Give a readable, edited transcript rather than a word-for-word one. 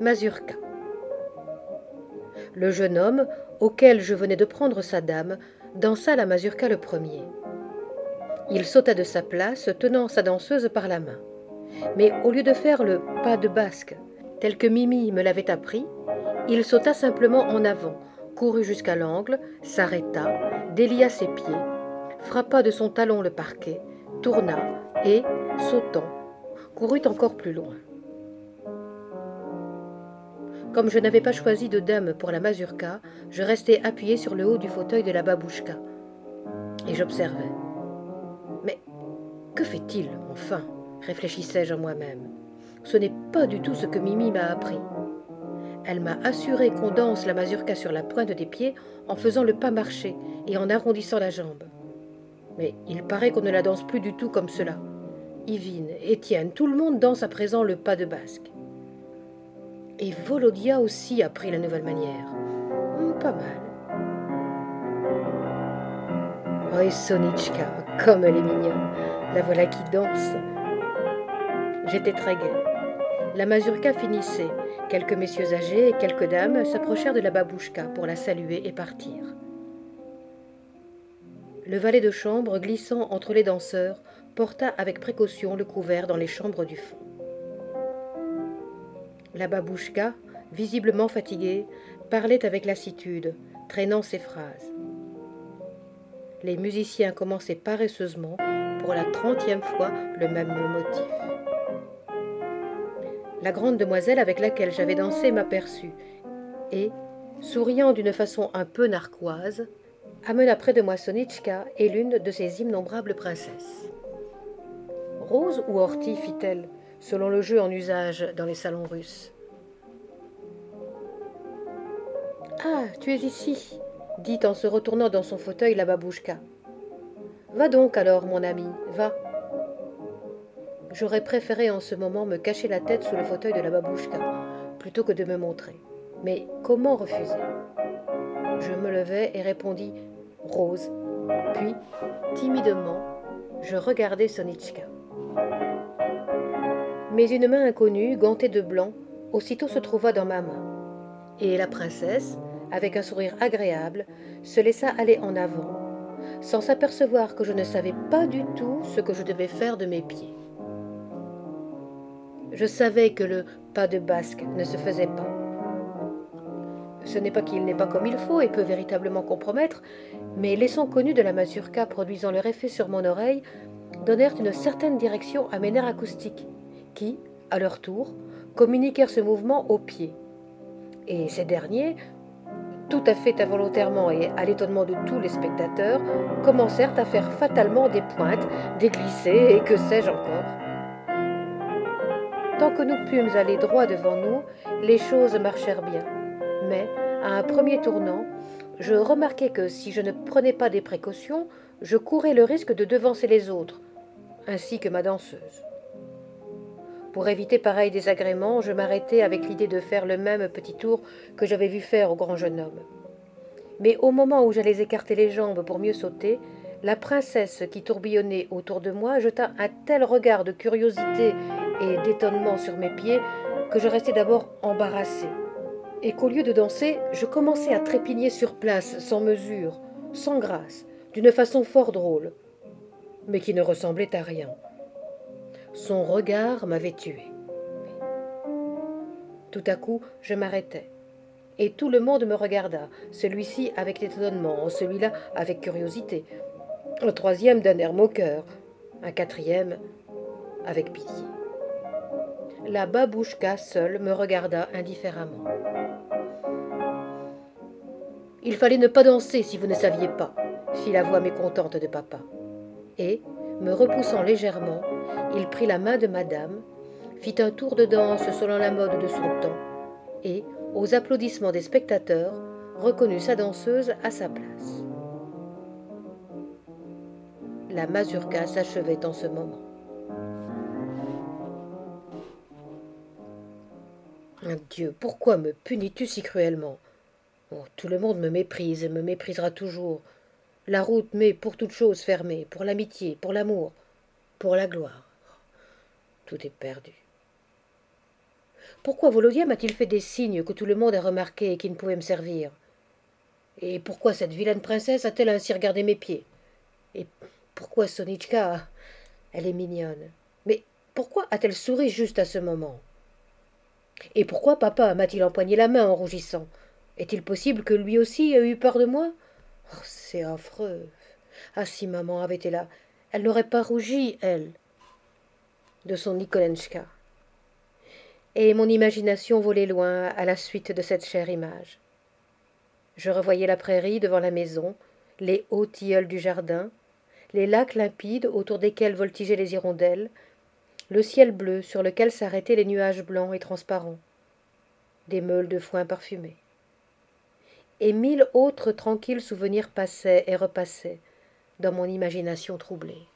Mazurka. Le jeune homme, auquel je venais de prendre sa dame, dansa la mazurka le premier. Il sauta de sa place, tenant sa danseuse par la main. Mais au lieu de faire le pas de basque, tel que Mimi me l'avait appris, il sauta simplement en avant, courut jusqu'à l'angle, s'arrêta, délia ses pieds, frappa de son talon le parquet, tourna et, sautant, courut encore plus loin. Comme je n'avais pas choisi de dame pour la mazurka, je restai appuyé sur le haut du fauteuil de la babouchka. Et j'observais. Mais que fait-il, enfin, réfléchissais-je en moi-même. Ce n'est pas du tout ce que Mimi m'a appris. Elle m'a assuré qu'on danse la mazurka sur la pointe des pieds en faisant le pas marché et en arrondissant la jambe. Mais il paraît qu'on ne la danse plus du tout comme cela. Yvine, Étienne, tout le monde danse à présent le pas de basque. Et Volodia aussi a pris la nouvelle manière. Pas mal. Oh, et Sonitchka, comme elle est mignonne. La voilà qui danse. J'étais très gaie. La mazurka finissait. Quelques messieurs âgés et quelques dames s'approchèrent de la babouchka pour la saluer et partir. Le valet de chambre, glissant entre les danseurs, porta avec précaution le couvert dans les chambres du fond. La babouchka, visiblement fatiguée, parlait avec lassitude, traînant ses phrases. Les musiciens commençaient paresseusement, pour la 30e fois, le même motif. La grande demoiselle avec laquelle j'avais dansé m'aperçut et, souriant d'une façon un peu narquoise, amena près de moi Sonitchka et l'une de ses innombrables princesses. « Rose ou Horty » fit-elle, selon le jeu en usage dans les salons russes. « Ah, tu es ici » dit en se retournant dans son fauteuil la babouchka. « Va donc alors, mon ami, va. » J'aurais préféré en ce moment me cacher la tête sous le fauteuil de la babouchka, plutôt que de me montrer. Mais comment refuser? Je me levai et répondis « Rose ». Puis, timidement, je regardai Sonitchka. Mais une main inconnue, gantée de blanc, aussitôt se trouva dans ma main. Et la princesse, avec un sourire agréable, se laissa aller en avant, sans s'apercevoir que je ne savais pas du tout ce que je devais faire de mes pieds. Je savais que le pas de basque ne se faisait pas. Ce n'est pas qu'il n'est pas comme il faut et peut véritablement compromettre, mais les sons connus de la mazurka produisant leur effet sur mon oreille donnèrent une certaine direction à mes nerfs acoustiques, qui, à leur tour, communiquèrent ce mouvement aux pieds. Et ces derniers, tout à fait involontairement et à l'étonnement de tous les spectateurs, commencèrent à faire fatalement des pointes, des glissés et que sais-je encore. Tant que nous pûmes aller droit devant nous, les choses marchèrent bien. Mais, à un premier tournant, je remarquai que si je ne prenais pas des précautions, je courais le risque de devancer les autres, ainsi que ma danseuse. Pour éviter pareil désagrément, je m'arrêtai avec l'idée de faire le même petit tour que j'avais vu faire au grand jeune homme. Mais au moment où j'allais écarter les jambes pour mieux sauter, la princesse qui tourbillonnait autour de moi jeta un tel regard de curiosité et d'étonnement sur mes pieds que je restai d'abord embarrassée, et qu'au lieu de danser, je commençai à trépigner sur place, sans mesure, sans grâce, d'une façon fort drôle, mais qui ne ressemblait à rien. Son regard m'avait tué. Tout à coup, je m'arrêtai, et tout le monde me regarda, celui-ci avec étonnement, celui-là avec curiosité, un troisième d'un air moqueur, un quatrième avec pitié. La babouchka seule me regarda indifféremment. « Il fallait ne pas danser si vous ne saviez pas, » fit la voix mécontente de papa. Et, me repoussant légèrement, il prit la main de madame, fit un tour de danse selon la mode de son temps, et, aux applaudissements des spectateurs, reconnut sa danseuse à sa place. La mazurka s'achevait en ce moment. Dieu, pourquoi me punis-tu si cruellement? Oh, tout le monde me méprise et me méprisera toujours. La route m'est pour toute chose fermée, pour l'amitié, pour l'amour, pour la gloire. Tout est perdu. Pourquoi Volodya m'a-t-il fait des signes que tout le monde a remarqués et qui ne pouvaient me servir? Et pourquoi cette vilaine princesse a-t-elle ainsi regardé mes pieds? Et pourquoi Sonitchka? Elle est mignonne. Mais pourquoi a-t-elle souri juste à ce moment? Et pourquoi papa m'a-t-il empoigné la main en rougissant? Est-il possible que lui aussi ait eu peur de moi? Oh, c'est affreux. Ah, si maman avait été là, elle n'aurait pas rougi, elle, de son Nikolenchka. Et mon imagination volait loin à la suite de cette chère image. Je revoyais la prairie devant la maison, les hauts tilleuls du jardin, les lacs limpides autour desquels voltigeaient les hirondelles, le ciel bleu sur lequel s'arrêtaient les nuages blancs et transparents, des meules de foin parfumées. Et mille autres tranquilles souvenirs passaient et repassaient dans mon imagination troublée.